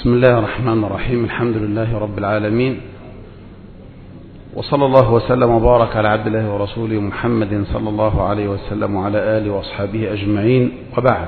بسم الله الرحمن الرحيم. الحمد لله رب العالمين، وصلى الله وسلم وبارك على عبد الله ورسوله محمد صلى الله عليه وسلم وعلى آله وأصحابه أجمعين، وبعد.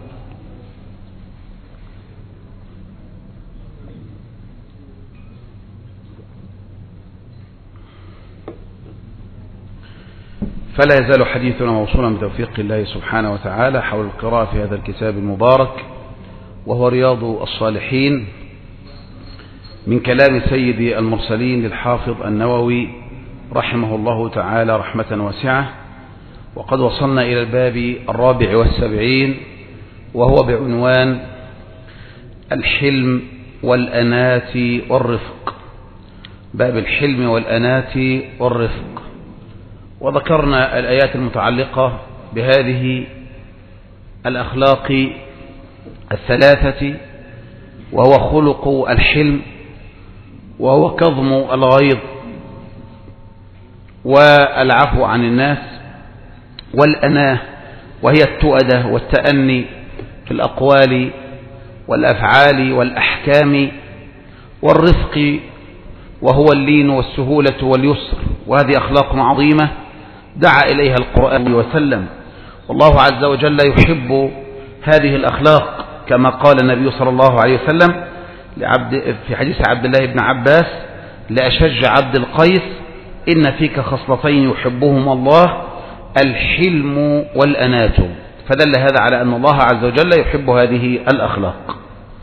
فلا يزال حديثنا موصولا بتوفيق الله سبحانه وتعالى حول القراءة في هذا الكتاب المبارك، وهو رياض الصالحين، من كلام سيد المرسلين للحافظ النووي رحمه الله تعالى رحمة واسعة. وقد وصلنا إلى الباب 74، وهو بعنوان الحلم والأنات والرفق. باب الحلم والأنات والرفق. وذكرنا الآيات المتعلقة بهذه الأخلاق الثلاثة، وهو خلق الحلم، وهو كظم الغيظ، والعفو عن الناس، والأناه وهي التؤدة والتأني في الأقوال والأفعال والأحكام، والرفق وهو اللين والسهولة واليسر. وهذه أخلاق عظيمة دعا إليها القرآن وسلم، والله عز وجل يحب هذه الأخلاق، كما قال النبي صلى الله عليه وسلم في حديث عبد الله بن عباس: لأشج عبد القيس إن فيك خصلتين يحبهما الله، الحلم والأنات. فدل هذا على أن الله عز وجل يحب هذه الأخلاق.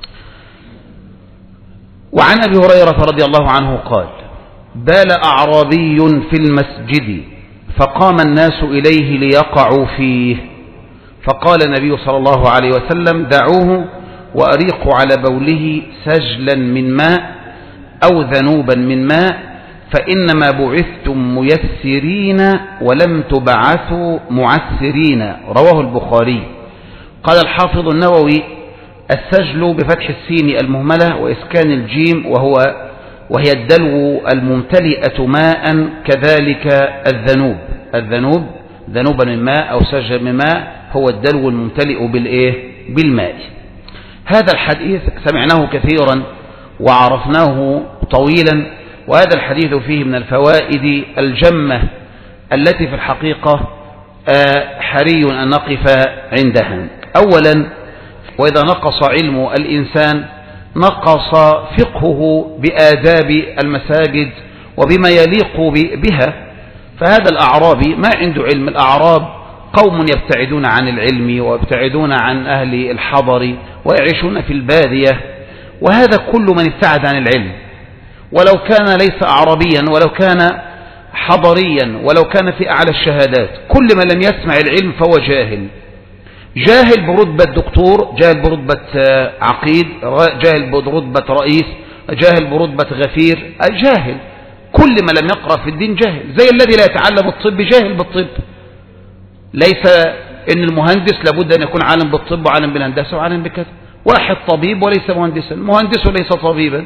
وعن أبي هريرة رضي الله عنه قال: بال أعرابي في المسجد فقام الناس إليه ليقعوا فيه، فقال النبي صلى الله عليه وسلم: دعوه وأريقوا على بوله سجلا من ماء أو ذنوبا من ماء، فإنما بعثتم ميسرين ولم تبعثوا معسرين. رواه البخاري. قال الحافظ النووي: السجل بفتح السين المهملة وإسكان الجيم، وهي الدلو الممتلئة ماء، كذلك الذنوب ذنوبا من ماء أو سجل من ماء هو الدلو الممتلئ بالماء. هذا الحديث سمعناه كثيرا وعرفناه طويلا، وهذا الحديث فيه من الفوائد الجمة التي في الحقيقة حري أن نقف عندها. أولا، وإذا نقص علم الإنسان نقص فقهه بآداب المساجد وبما يليق بها. فهذا الأعرابي ما عنده علم. الأعراب قوم يبتعدون عن العلم ويبتعدون عن أهل الحضر ويعيشون في البادية، وهذا كل من ابتعد عن العلم، ولو كان ليس أعربيا، ولو كان حضريا، ولو كان في أعلى الشهادات، كل من لم يسمع العلم فهو جاهل برتبة دكتور، جاهل برتبة عقيد، جاهل برتبة رئيس، جاهل برتبة غفير، جاهل. كل ما لم يقرأ في الدين جاهل، زي الذي لا يتعلم الطب جاهل بالطب. ليس ان المهندس لابد ان يكون عالم بالطب وعالم بالهندسة وعالم بكذا. واحد طبيب وليس مهندسا، مهندس وليس طبيبا.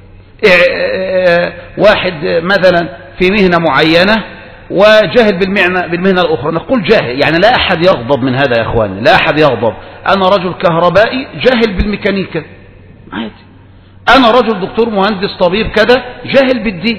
واحد مثلا في مهنة معينة وجاهل بالمهنة الأخرى، نقول جاهل. يعني لا أحد يغضب من هذا يا أخواني، لا أحد يغضب. أنا رجل كهربائي جاهل بالميكانيكا عادي، أنا رجل دكتور مهندس طبيب كذا جاهل بالدين.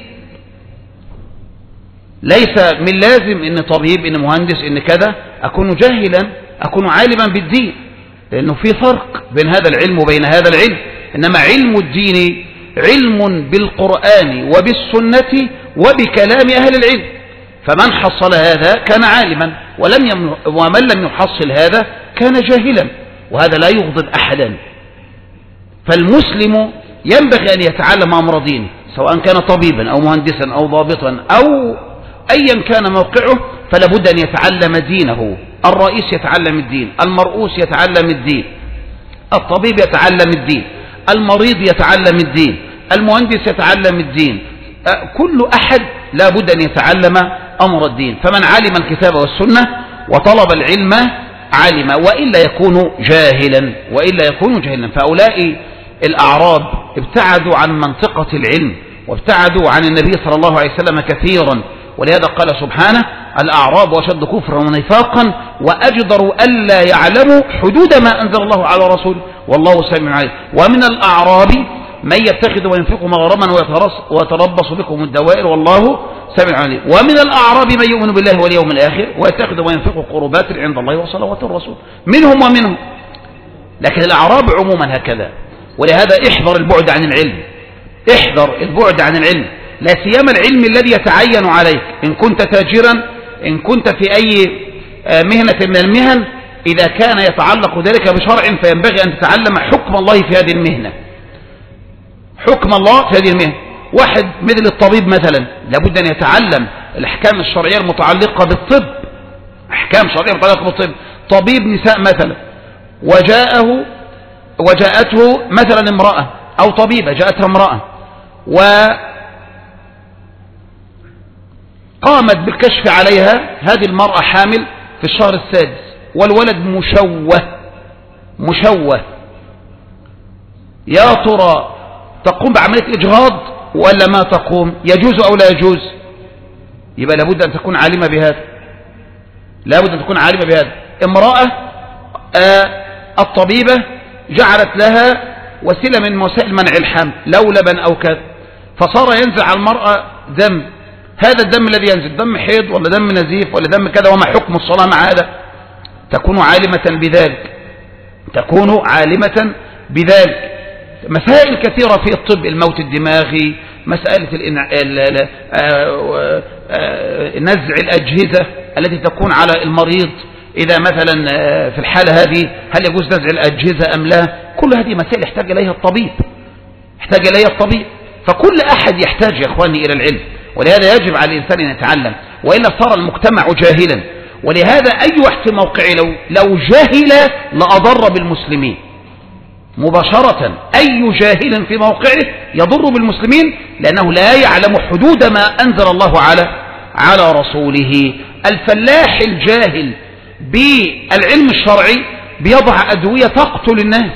ليس من لازم إن طبيب، إن مهندس، إن كذا أكون جاهلا، أكون عالما بالدين، لأنه في فرق بين هذا العلم وبين هذا العلم. إنما علم الدين علم بالقرآن وبالسنة وبكلام أهل العلم، فمن حصل هذا كان عالما، ومن لم يحصل هذا كان جاهلا، وهذا لا يغضب أحدا. فالمسلم ينبغي أن يتعلم أمر دينه، سواء كان طبيبا أو مهندسا أو ضابطا أو أيا كان موقعه، فلا بد أن يتعلم دينه. الرئيس يتعلم الدين، المرؤوس يتعلم الدين، الطبيب يتعلم الدين، المريض يتعلم الدين، المهندس يتعلم الدين. كل أحد لا بد أن يتعلم أمر الدين. فمن علم الكتاب والسنة وطلب العلم علم، وإلا يكون جاهلا. فأولئك الأعراب ابتعدوا عن منطقة العلم وابتعدوا عن النبي صلى الله عليه وسلم كثيرا، ولهذا قال سبحانه: الأعراب أشد كفرا ونفاقا وأجدر ألا يعلموا حدود ما أنزل الله على رسوله. والله سميع عليم. ومن الأعراب من يتخذ وينفق مغرما ويتربص بكم الدوائر والله سميع عليم. ومن الأعراب من يؤمن بالله واليوم الآخر ويتخذ وينفق قربات عند الله وصلوات الرسول، منهم ومنهم. لكن الأعراب عموما هكذا. ولهذا احذر البعد عن العلم، احذر البعد عن العلم، لا سيما العلم الذي يتعين عليك. إن كنت تاجرا، إن كنت في أي مهنة من المهن، إذا كان يتعلق ذلك بشرع فينبغي أن تتعلم حكم الله في هذه المهنة، حكم الله في هذه المهنة. واحد مثل الطبيب مثلا لابد أن يتعلم الأحكام الشرعية المتعلقة بالطب، أحكام شرعية متعلقة بالطب. طبيب نساء مثلا وجاءته مثلا امرأة، أو طبيبة جاءتها امرأة وقامت بالكشف عليها، هذه المرأة حامل في الشهر السادس والولد مشوه، يا ترى تقوم بعملية إجهاض ولا ما تقوم؟ يجوز أو لا يجوز؟ يبقى لابد أن تكون عالمة بهذا، لابد أن تكون عالمة بهذا. امرأة الطبيبة جعلت لها وسيلة من وسائل منع الحمل، لو لبن أو كذا، فصار ينزل على المرأة دم. هذا الدم الذي ينزل دم حيض ولا دم نزيف ولا دم كذا، وما حكم الصلاة مع هذا؟ تكون عالمة بذلك، تكون عالمة بذلك. مسائل كثيرة في الطب، الموت الدماغي، مسألة نزع الأجهزة التي تكون على المريض، إذا مثلا في الحالة هذه هل يجوز نزع الأجهزة أم لا؟ كل هذه مسائل يحتاج إليها الطبيب، يحتاج إليها الطبيب. فكل أحد يحتاج يا إخواني إلى العلم، ولهذا يجب على الإنسان أن يتعلم، وإلا صار المجتمع جاهلا. ولهذا أي واحد في موقعه لو جاهل لأضر بالمسلمين مباشرة. أي جاهل في موقعه يضر بالمسلمين، لأنه لا يعلم حدود ما أنزل الله على رسوله. الفلاح الجاهل بالعلم الشرعي بيضع أدوية تقتل الناس.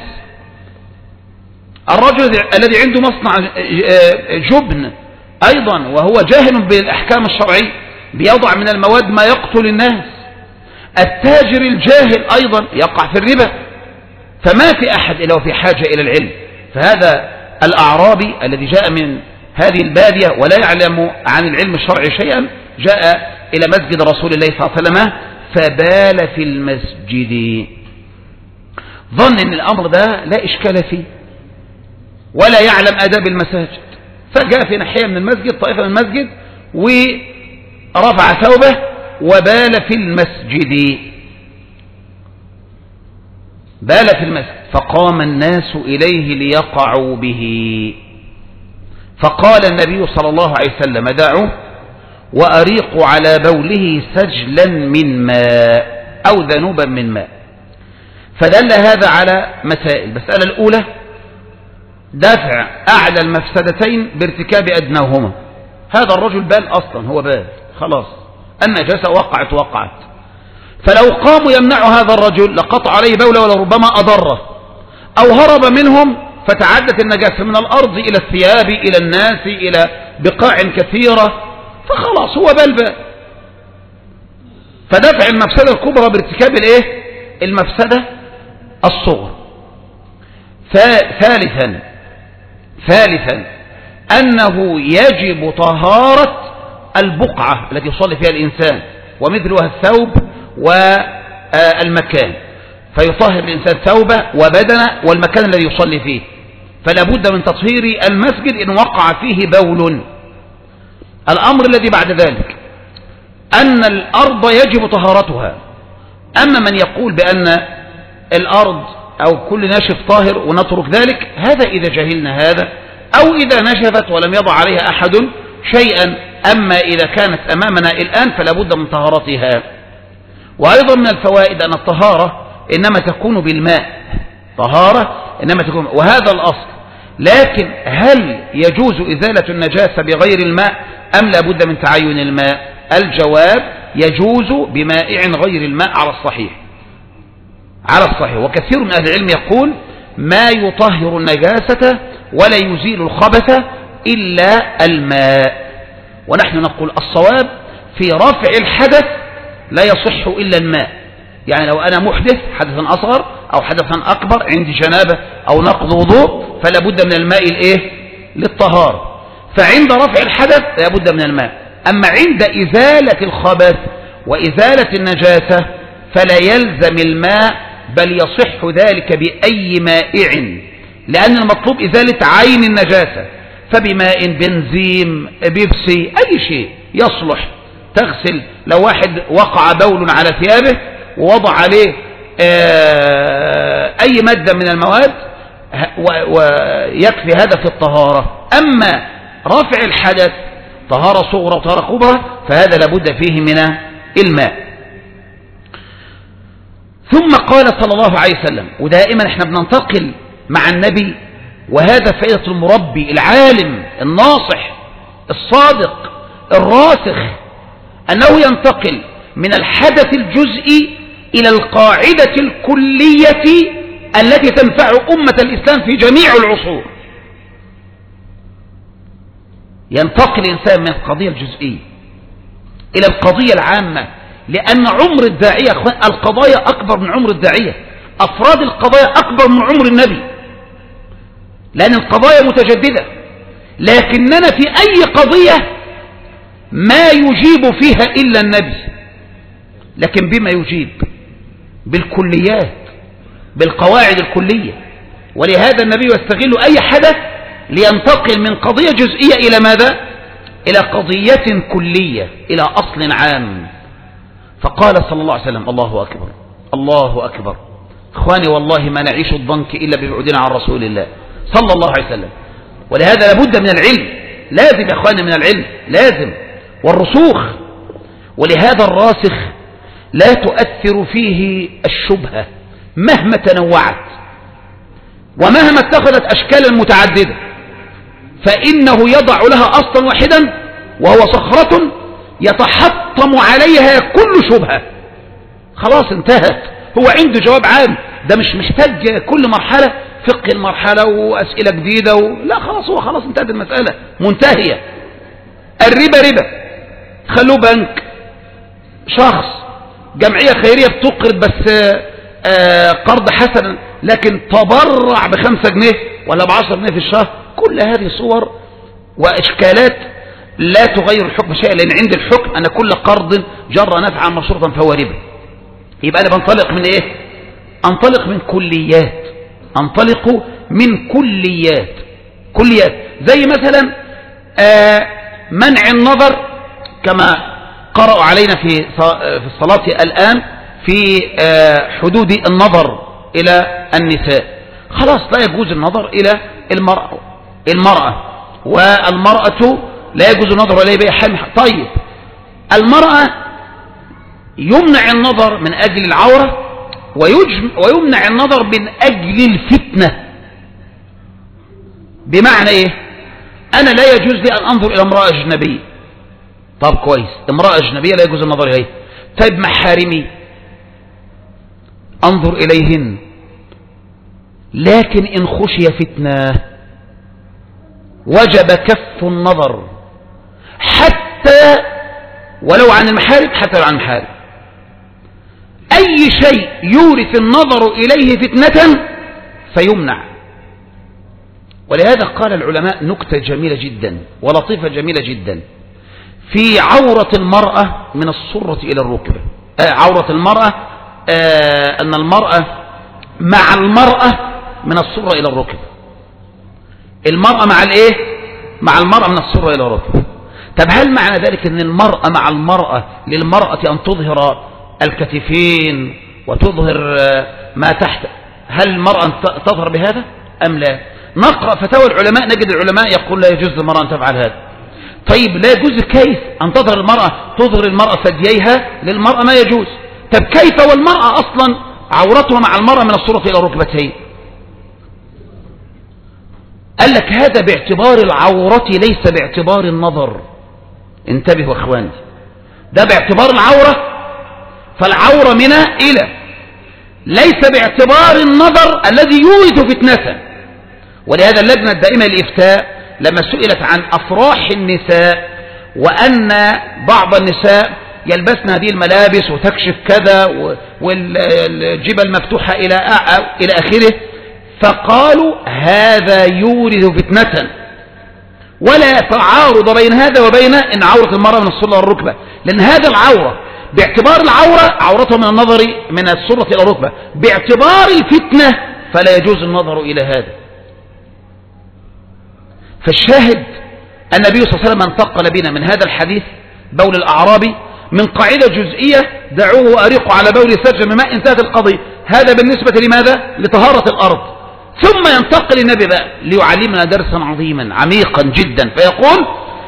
الرجل الذي عنده مصنع جبن أيضا وهو جاهل بالأحكام الشرعية بيضع من المواد ما يقتل الناس. التاجر الجاهل أيضا يقع في الربا. فما في أحد إلا وفي حاجة إلى العلم. فهذا الأعرابي الذي جاء من هذه البادية ولا يعلم عن العلم الشرعي شيئا جاء إلى مسجد رسول الله صلى الله عليه وسلم فبال في المسجد، ظن أن الأمر ده لا إشكال فيه ولا يعلم آداب المساجد، فجاء في ناحية من المسجد، طائفة من المسجد، ورفع ثوبه وبال في المسجد، بال في المسجد. فقام الناس إليه ليقعوا به، فقال النبي صلى الله عليه وسلم دعوه وأريقوا على بوله سجلا من ماء أو ذنوبا من ماء. فدل هذا على مسائل. المسألة الأولى دفع أعلى المفسدتين بارتكاب أدناهما. هذا الرجل بال أصلا، هو بال خلاص، النجاسة وقعت. فلو قاموا يمنعوا هذا الرجل لقطع عليه بوله ولربما أضره، أو هرب منهم فتعدت النجاسة من الأرض إلى الثياب إلى الناس إلى بقاع كثيرة، فخلاص هو بال. فدفع المفسدة الكبرى بارتكاب المفسدة الصغرى. ثالثا أنه يجب طهارة البقعة التي يصلي فيها الإنسان ومثلها الثوب والمكان، فيطهر الإنسان ثوبه وبدنه والمكان الذي يصلي فيه. فلا بد من تطهير المسجد إن وقع فيه بول. الأمر الذي بعد ذلك أن الأرض يجب طهارتها. أما من يقول بأن الأرض أو كل ناشف طاهر ونترك ذلك، هذا إذا جهلنا هذا، أو إذا نشفت ولم يضع عليها أحد شيئا. أما إذا كانت أمامنا الآن فلا بد من طهارتها. وأيضا من الفوائد أن الطهارة إنما تكون بالماء، طهارة إنما تكون، وهذا الأصل. لكن هل يجوز إزالة النجاسة بغير الماء أم لا بد من تعين الماء؟ الجواب يجوز بمائع غير الماء على الصحيح، وكثير من أهل العلم يقول ما يطهر النجاسة ولا يزيل الخبث إلا الماء. ونحن نقول الصواب في رفع الحدث لا يصح إلا الماء. يعني لو أنا محدث حدثا أصغر أو حدثا أكبر، عندي جنابة أو نقض وضوء، فلا بد من الماء للطهارة. فعند رفع الحدث لا بد من الماء. أما عند إزالة الخبث وإزالة النجاسة فلا يلزم الماء، بل يصح ذلك بأي مائع، لأن المطلوب إزالة عين النجاسة، فبماء، بنزيم، بيبسي، أي شيء يصلح. تغسل لو واحد وقع بول على ثيابه ووضع عليه أي مادة من المواد ويكفي هذا في الطهارة. أما رفع الحدث طهارة صغرى وطهارة كبرى فهذا لابد فيه من الماء. ثم قال صلى الله عليه وسلم، ودائما احنا بننتقل مع النبي، وهذا فائدة المربي العالم الناصح الصادق الراسخ، أنه ينتقل من الحدث الجزئي إلى القاعدة الكلية التي تنفع أمة الإسلام في جميع العصور. ينتقل الإنسان من القضية الجزئية إلى القضية العامة، لأن عمر الداعية القضايا أكبر من عمر الداعية، أفراد القضايا أكبر من عمر النبي، لأن القضايا متجددة. لكننا في أي قضية ما يجيب فيها إلا النبي، لكن بما يجيب بالكليات، بالقواعد الكلية. ولهذا النبي يستغل أي حدث لينتقل من قضية جزئية إلى ماذا؟ إلى قضية كلية، إلى أصل عام. فقال صلى الله عليه وسلم: الله أكبر الله أكبر. إخواني والله ما نعيش الضنك إلا ببعدنا عن رسول الله صلى الله عليه وسلم. ولهذا لابد من العلم، لازم يا إخواني من العلم، لازم، والرسوخ. ولهذا الراسخ لا تؤثر فيه الشبهة مهما تنوعت ومهما اتخذت أشكالا متعددة، فإنه يضع لها أصلا واحدا وهو صخرة يتحطم عليها كل شبهة. خلاص انتهت، هو عنده جواب عام، ده مش محتاج كل مرحلة فقه المرحلة وأسئلة جديدة لا، خلاص هو خلاص انتهت المسألة منتهية. الربا ربا، خلوه بنك، شخص جمعية خيرية بتقرض بس قرض حسنا، لكن تبرع ب5 جنيه ولا ب10 جنيه في الشهر، كل هذه صور وإشكالات لا تغير الحكم شيئا، لأن عند الحكم أن كل قرض جر نفعا مشروطا فهو ربا. يبقى أنا بنطلق من إيه؟ أنطلق من كليات، أنطلق من كليات زي مثلا منع النظر كما قرأوا علينا في الصلاة الآن في حدود النظر إلى النساء. خلاص لا يجوز النظر إلى المرأة والمرأة لا يجوز النظر إليه بأي حال. طيب المرأة يمنع النظر من أجل العورة ويمنع النظر من أجل الفتنة. بمعنى إيه؟ أنا لا يجوز لي أن أنظر إلى امرأة أجنبية. طب كويس، امرأة أجنبية لا يجوز النظر إليه. طيب محارمي أنظر إليهن، لكن إن خشي فتنة وجب كف النظر حتى ولو عن المحارم، حتى لو عن المحارم. أي شيء يورث النظر إليه فتنة فيمنع. ولهذا قال العلماء نكتة جميلة جدا ولطيفة جميلة جدا في عورة المرأة من السرة إلى الركبة. عورة المرأة أن المرأة مع المرأة من السرة إلى الركبة. المرأة مع الإيه؟ مع المرأة من السرة إلى الركبة. طب هل معنى ذلك أن المرأة مع المرأة للمرأة أن تظهر الكتفين وتظهر ما تحت؟ هل المرأة تظهر بهذا أم لا؟ نقرأ فتاوى العلماء نجد العلماء يقول لا يجوز للمرأة أن تفعل هذا. طيب لا يجوز كيف أن تظهر المرأة ثدييها للمرأة؟ ما يجوز. طب كيف والمرأة أصلا عورتها مع المرأة من السرة إلى الركبتين؟ قال لك هذا باعتبار العورة ليس باعتبار النظر. انتبهوا اخواني، ده باعتبار العورة، فالعورة من إلى، ليس باعتبار النظر الذي يورث فتنة. ولهذا اللجنة الدائمة للإفتاء لما سئلت عن أفراح النساء وأن بعض النساء يلبسن هذه الملابس وتكشف كذا والجبل مفتوحة إلى آخره. فقالوا هذا يورث فتنة، ولا تعارض بين هذا وبين إن عورة المرأة من السرة والركبة، لأن هذا العورة باعتبار العورة عورته من النظر من السرة إلى الركبة، باعتبار الفتنة فلا يجوز النظر إلى هذا. فالشاهد النبي صلى الله عليه وسلم انتقل بنا من هذا الحديث بول الأعرابي من قاعدة جزئية دعوه وأريقوا على بول سجل من ماء، انتهت القضية. هذا بالنسبة لماذا؟ لطهارة الأرض. ثم ينتقل النبي بقى ليعلمنا درسا عظيما عميقا جدا، فيقول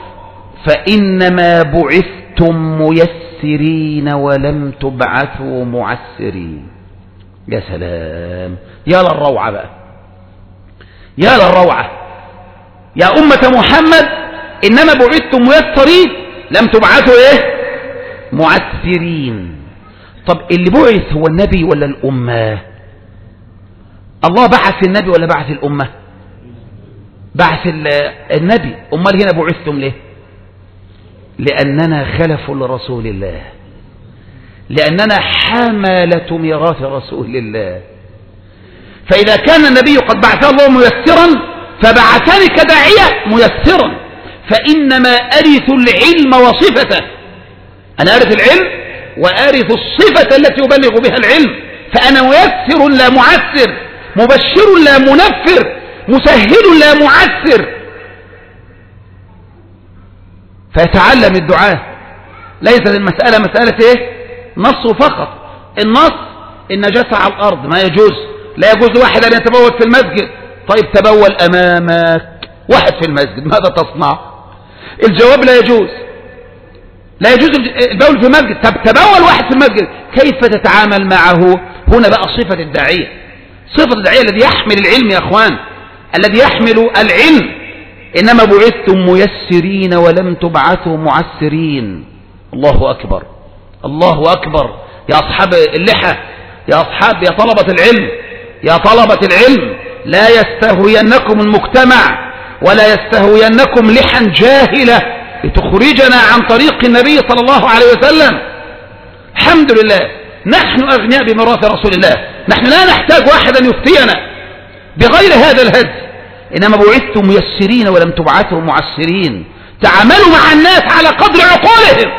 فإنما بعثتم ميسرين ولم تبعثوا معسرين. يا سلام، يا للروعة بقى، يا للروعة. يا أمة محمد إنما بعثتم ميسرين لم تبعثوا إيه؟ معسرين. طب اللي بعث هو النبي ولا الأمة؟ الله بعث النبي ولا بعث الأمة؟ بعث النبي. أمال هنا بعثتم ليه؟ لأننا خلف لرسول الله، لأننا حملة ميراث رسول الله. فإذا كان النبي قد بعثه الله ميسرا فبعثني كداعية ميسرا، فإنما أرث العلم وصفته. أنا أرث العلم وأرث الصفة التي يبلغ بها العلم، فأنا ميسر لا معسر، مبشر لا منفر، مسهل لا معسر. فيتعلم الدعاء. ليست المسألة مسألة إيه؟ نص فقط. النص النجاسة على الأرض ما يجوز، لا يجوز لواحد أن يتبول في المسجد. طيب تبول أمامك واحد في المسجد، ماذا تصنع؟ الجواب لا يجوز، لا يجوز البول في المسجد. طب تبول واحد في المسجد، كيف تتعامل معه؟ هنا بقى صفة الداعية. صفة الداعية الذي يحمل العلم يا أخوان، الذي يحمل العلم. إنما بعثتم ميسرين ولم تبعثوا معسرين. الله أكبر، الله أكبر. يا أصحاب اللحى، يا أصحاب، يا طلبة العلم، يا طلبة العلم، لا يستهوينكم المجتمع ولا يستهوينكم لحى جاهلة لتخرجنا عن طريق النبي صلى الله عليه وسلم. الحمد لله نحن أغنياء بميراث رسول الله، نحن لا نحتاج واحدا يفتينا بغير هذا الهدي. إنما بعثتم ميسرين ولم تبعثوا معسرين. تعاملوا مع الناس على قدر عقولهم.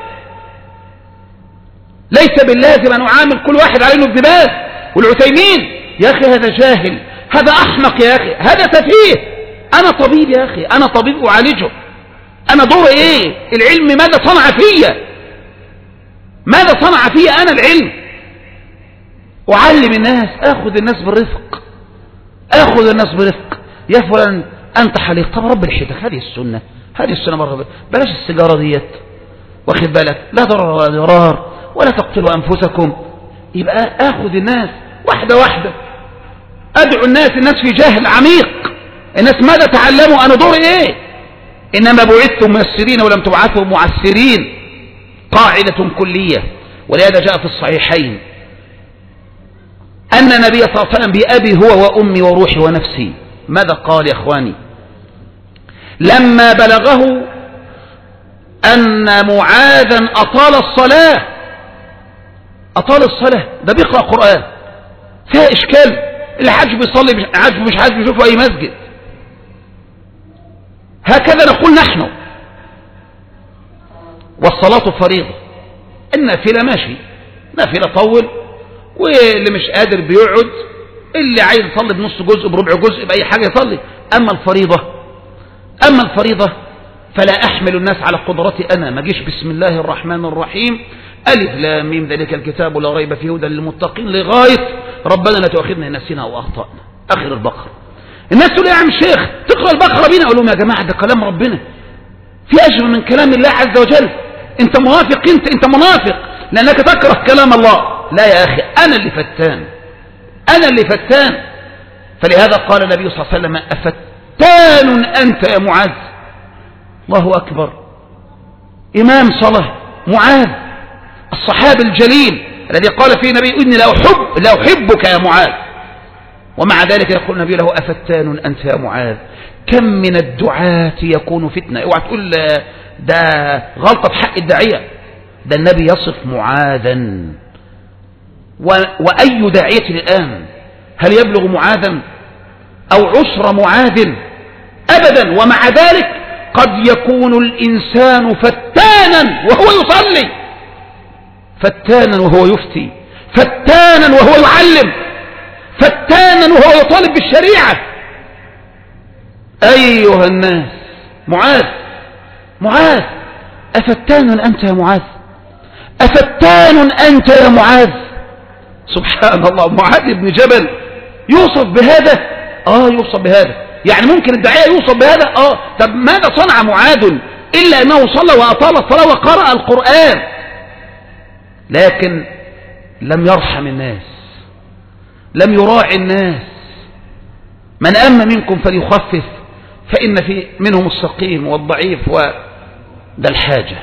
ليس باللازم أن أعامل كل واحد على إنه ابن باز والعثيمين. يا أخي هذا جاهل، هذا أحمق، يا أخي هذا سفيه. أنا طبيب يا أخي، أنا طبيب أعالجه. أنا دوري إيه؟ العلم ماذا صنع فيا؟ ماذا صنع فيا أنا العلم؟ أعلم الناس، أخذ الناس بالرفق، أخذ الناس برفق. يا فلان أنت حليق، طب رب الحيتك، هذه السنة، هذه السنة مرة، بلاش السيجارة ديت، واخد بالك، لا ضرر ولا ضرار، ولا تقتلوا أنفسكم. يبقى أخذ الناس واحدة واحدة، أدعو الناس في جهل عميق. الناس ماذا تعلموا؟ أنا دوري إيه؟ إنما بعثتم ميسرين ولم تبعثوا معسرين. قاعدة كلية. ولهذا جاء في الصحيحين أن النبي صلى الله عليه وسلم بأبي هو وأمي وروحي ونفسي، ماذا قال يا أخواني؟ لما بلغه أن معاذا أطال الصلاة، أطال الصلاة، ده بيقرأ قرآن، فيها إشكال. الحاج بيصلي عاجب مش عاجب يشوفه أي مسجد. هكذا نقول نحن. والصلاة فريضة، النافلة ماشي، نافلة طول، واللي مش قادر بيقعد، اللي عايز يصلي بنص جزء بربع جزء بأي حاجة يصلي. أما الفريضة فلا أحمل الناس على قدرتي أنا. ما جيش بسم الله الرحمن الرحيم ألف لام ميم ذلك الكتاب لا ريب فيه هدى للمتقين لغاية ربنا لا تؤاخذنا إن نسينا أو أخطأنا آخر البقرة. الناس تقول يا عم الشيخ تقرأ البقرة بينا، أقول لهم يا جماعة ده كلام ربنا، في أجر من كلام الله عز وجل. أنت منافق، أنت منافق لأنك تكره كلام الله. لا يا أخي، أنا اللي فتان، أنا اللي فتان. فلهذا قال النبي صلى الله عليه وسلم أفتان أنت يا معاذ. الله أكبر. إمام صلاة معاذ الصحابي الجليل الذي قال فيه النبي إني لا أحبك يا معاذ، ومع ذلك يقول النبي له أفتان أنت يا معاذ. كم من الدعاة يكون فتنة. اوعى تقول ده غلطة بحق الداعية، ده النبي يصف معاذا. وأي داعية الآن هل يبلغ معاذا أو عشر معاذ؟ أبدا. ومع ذلك قد يكون الإنسان فتانا وهو يصلي، فتانا وهو يفتي، فتانا وهو يعلم، فتانا وهو يطالب بالشريعة. أيها الناس، معاذ أفتان أنت يا معاذ؟ أفتان أنت يا معاذ؟ سبحان الله، معاذ بن جبل يوصف بهذا. يوصف بهذا. يعني ممكن الداعية يوصف بهذا. طب ماذا صنع معاذ إلا أنه صلى وأطال الصلاة وقرأ القرآن؟ لكن لم يرحم الناس، لم يراعي الناس. من أما منكم فليخفف فإن في منهم السقيم والضعيف وذا الحاجة.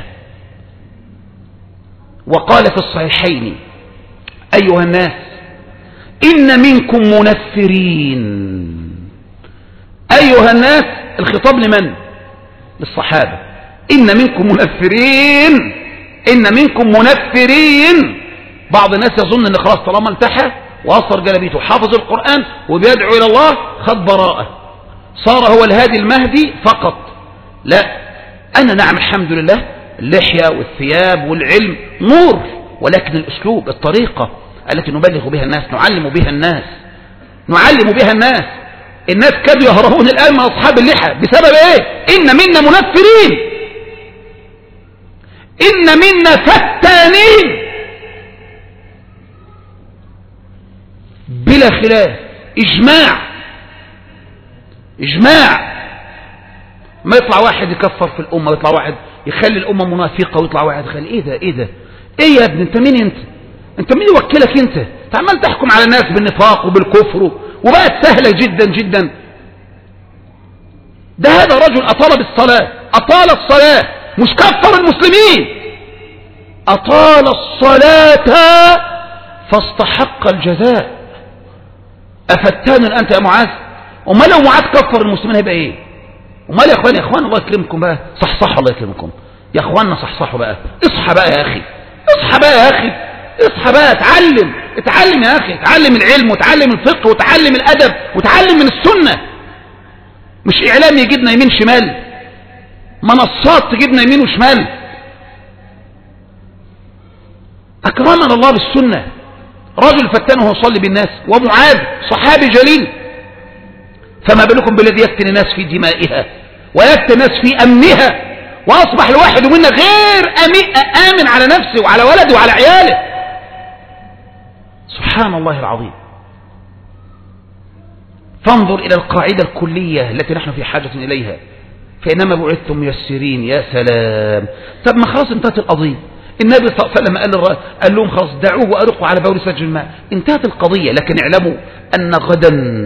وقال في الصحيحين: أيها الناس إن منكم منفرين. أيها الناس، الخطاب لمن؟ للصحابة. إن منكم منفرين، إن منكم منفرين. بعض الناس يظن أن خلاص طالما انتحى وأصر جلبيته حافظ القرآن وبيدعو إلى الله خد براءة، صار هو الهادي المهدي فقط. لا، أنا نعم الحمد لله اللحية والثياب والعلم نور، ولكن الأسلوب، الطريقة التي نبلغ بها الناس، نعلم بها الناس، الناس كادوا يهربون الآن من أصحاب اللحى بسبب إيه؟ إن منا منفرين، إن منا فتانين بلا خلاف، إجماع. ما يطلع واحد يكفر في الأمة، ويطلع واحد يخلي الأمة منافقة، ويطلع واحد يخلي إيه ده إيه يا ابني؟ أنت مين؟ أنت مين يوكلك؟ أنت عمال تحكم على الناس بالنفاق وبالكفر، وبقت سهلة جدا جدا. ده هذا رجل أطال الصلاة، مش كفر المسلمين، أطال الصلاة فاستحق الجزاء. أفتان أنت يا معاذ؟ وما لو معاذ كفر المسلمين هيبقى إيه؟ وما يا إخوان الله يكرمكم بقى، صحصح الله يكرمكم يا إخواننا، صحصحوا بقى، اصحى بقى يا أخي، اصحى بقى، اتعلم يا أخي، اتعلم العلم وتعلم الفقه وتعلم الأدب وتعلم من السنة. مش إعلام يجيبنا يمين شمال، منصات تجيبنا يمين وشمال. أكرمنا الله بالسنة. رجل فتنه يصلي بالناس، ومعاذ صحابي جليل، فما بالكم بالذي يفتن الناس في دمائها ويفتن الناس في أمنها، وأصبح الواحد منا غير آمن على نفسه وعلى ولده وعلى عياله. سبحان الله العظيم. فانظر إلى القاعدة الكلية التي نحن في حاجة إليها: فإنما بعثتم ميسرين. يا سلام. طب ما خلاص انتهت القضية. النبي صلى الله عليه وسلم قال لهم خلاص دعوه وأرقوا على بول سجل الماء، انتهت القضية. لكن اعلموا أن غدا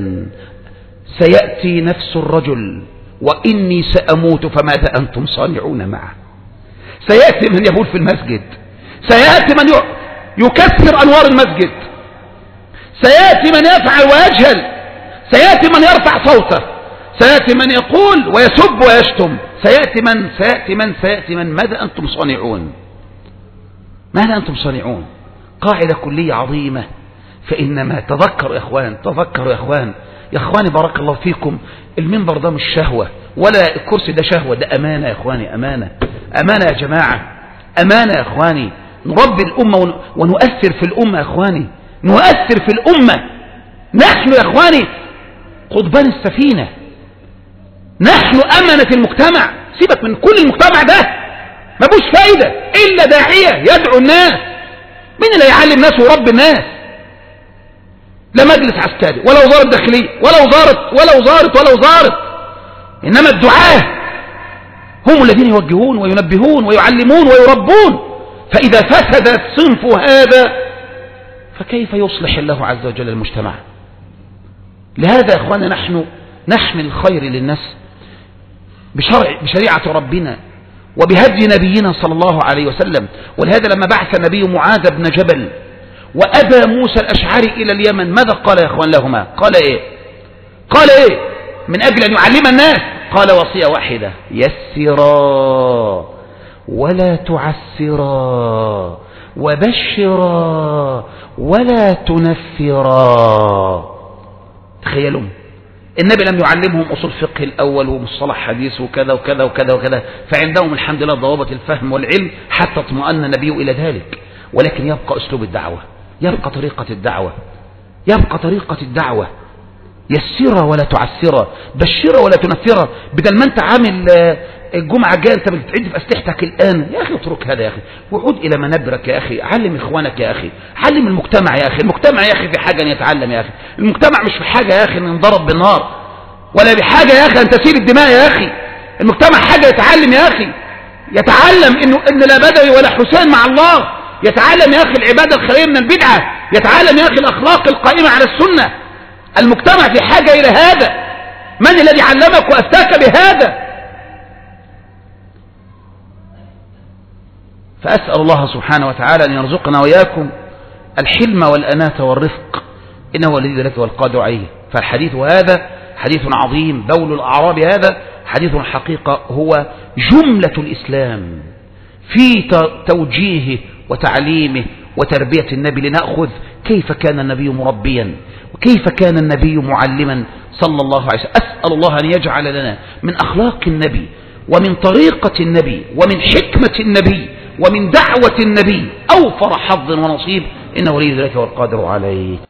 سيأتي نفس الرجل وإني سأموت فماذا أنتم صانعون معه. سيأتي من يبول في المسجد، سيأتي من يكسر أنوار المسجد، سيأتي من يفعل ويجهل، سيأتي من يرفع صوته، سيأتي من يقول ويسب ويشتم، سيأتي من ماذا أنتم صانعون؟ ماذا أنتم صانعون؟ قاعدة كلية عظيمة. فإنما تذكروا يا إخوان، يا إخواني بارك الله فيكم، المنبر ده مش شهوة، ولا الكرسي ده شهوة، ده أمانة يا إخواني، أمانة يا جماعة، أمانة يا إخواني. نربي الأمة ونؤثر في الأمة يا إخواني، نؤثر في الأمة. نحن يا إخواني قضبان السفينة، نحن أمنة المجتمع. سيبك من كل المجتمع ده، ما بوش فايدة إلا داعية يدعو الناس. مين اللي يعلم الناس ويربي الناس؟ لا مجلس عسكري ولا وزارة داخلية ولا وزارة، إنما الدعاة هم الذين يوجهون وينبهون ويعلمون ويربون. فإذا فسد الصنف هذا فكيف يصلح الله عز وجل المجتمع؟ لهذا يا أخوانا نحن نحمل الخير للناس بشريعة ربنا وبهدي نبينا صلى الله عليه وسلم. ولهذا لما بعث النبي معاذ بن جبل وأبى موسى الأشعري إلى اليمن، ماذا قال يا أخوان لهما؟ قال إيه من أجل أن يعلم الناس؟ قال وصية واحدة: يسرا ولا تعسرا وبشرا ولا تنفرا. تخيلوا النبي لم يعلمهم أصول فقه الأول ومصطلح حديث وكذا وكذا وكذا وكذا، فعندهم الحمد لله ضوابط الفهم والعلم حتى اطمأن النبي إلى ذلك. ولكن يبقى أسلوب الدعوة، يبقى طريقة الدعوة، يبقى طريقة الدعوة. يسرها ولا تعسرها، بشرها ولا تنفرها. بدل ما انت عامل الجمعة الجاية انت بتعد في أسلحتك الآن، يا أخي اترك هذا يا أخي وعود إلى منابرك يا أخي. علم إخوانك يا أخي، علم المجتمع يا أخي. المجتمع يا أخي في حاجة أن يتعلم يا أخي. المجتمع مش في حاجة يا أخي أن ينضرب بالنار، ولا بحاجة يا أخي أن تسيل الدماء يا أخي. المجتمع حاجة يتعلم يا أخي، يتعلم إن لا بدوي ولا حسين مع الله. يتعلم يا أخي العبادة الخيرية من البدعة، يتعلم يا أخي الأخلاق القائمة على السنة. المجتمع في حاجة إلى هذا. من الذي علمك وأفتاك بهذا؟ فأسأل الله سبحانه وتعالى أن يرزقنا وإياكم الحلم والأناة والرفق، إنه ولي ذلك والقادر عليه. فالحديث هذا حديث عظيم. بول الأعراب هذا حديث الحقيقة هو جملة الإسلام في توجيهه وتعليمه وتربية النبي، لنأخذ كيف كان النبي مربيا وكيف كان النبي معلما صلى الله عليه وسلم. أسأل الله أن يجعل لنا من أخلاق النبي ومن طريقة النبي ومن حكمة النبي ومن دعوة النبي أوفر حظ ونصيب، إنه ولي ذلك والقادر عليه.